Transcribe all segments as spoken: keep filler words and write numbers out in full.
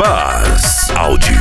Buzz Audio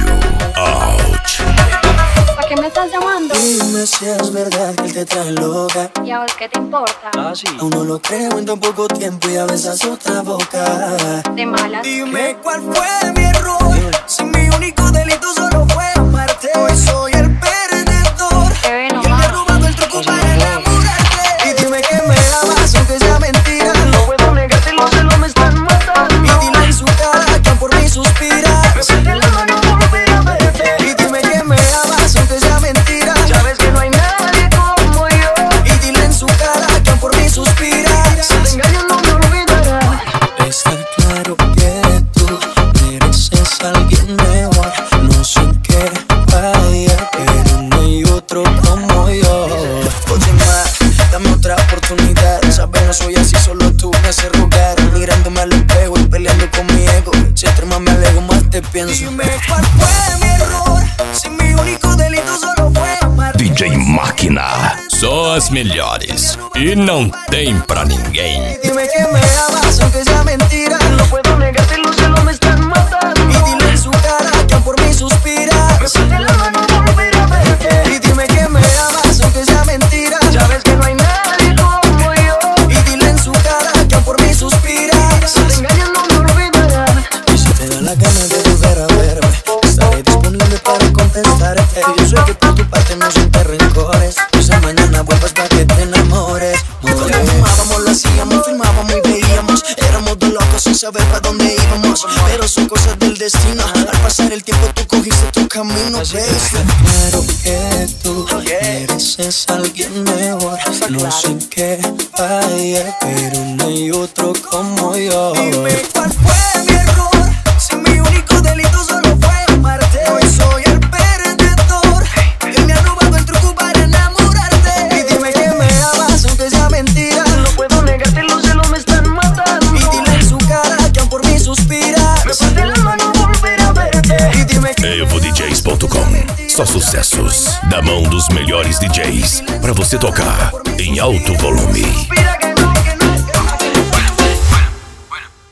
Out. ¿Para qué me estás llamando? Dime si es verdad que él te trae loca. ¿Y a vos qué te importa? Ah, sí. Aún no lo creo en tan poco tiempo y ya besas otra boca. De malas. Dime cuál fue mi error. Si mi único delito solo fue amarte. Hoy soy el perdedor. Te ve Y él me ha nomás. robado el truco para enamorarte. Y dime que me amas aunque sea mentira. No puedo negarte, los celos me están matando. Y dile en su cara que por mí suspira. Besarte la mano, no volver a verte. Y dime que me amas aunque sea mentira. Sabes que no hay nadie como yo. Y dile en su cara que por mí suspira. Si te engaño no me olvidarás. Está claro que tú mereces a alguien mejor. No sé en qué falla, pero no hay otro como yo. Oye, más, dame otra oportunidad. Sabes, no soy así, solo tú me haces rogar. Mirándome al espejo y peleando con mi ego. Si entre más me alejo, más te pienso. Dime cuál fue mi error. Si mi único delito solo fue amar. D J Máquina, só as melhores e não tem pra ninguém. Dime que me amas aunque sea mentira. No puedo negarte, los celos me están matando. Y dile en su cara que por mí suspira. Besarte la mano, no volver a verte. Y dime que me amas aunque sea mentira. Sabes que no hay nadie como yo. Y dile en su cara que por mí suspira. Si te engaño no me olvidarás. Y si te da la gana de volver a verme, estaré disponible para contestarte. Yo sé que por tu parte no sientes rencores. Quizá mañana vuelvas para que te enamores. Cuando fumábamos, lo hacíamos, filmábamos y veíamos. Éramos dos locos sin saber para dónde íbamos. Pero son cosas del destino. Al pasar el tiempo tú cogiste tu camino, baby. Claro que tú mereces a alguien mejor. No sé en qué falla, pero no hay otro como yo. Dime cuál fue mi error. Si mi único delito solo fue amarte. Hoy soy el perdedor. Él me ha robado el truco para enamorarte. Y dime que me amas aunque sea mentira. No puedo negarte, los celos me están matando. Y dile en su cara que aún por mí suspira. Besarte la mano, no volver a verte. Y dime que evo d js ponto com. Só sucessos da mão dos melhores D Js pra você tocar em alto volume. Suspira que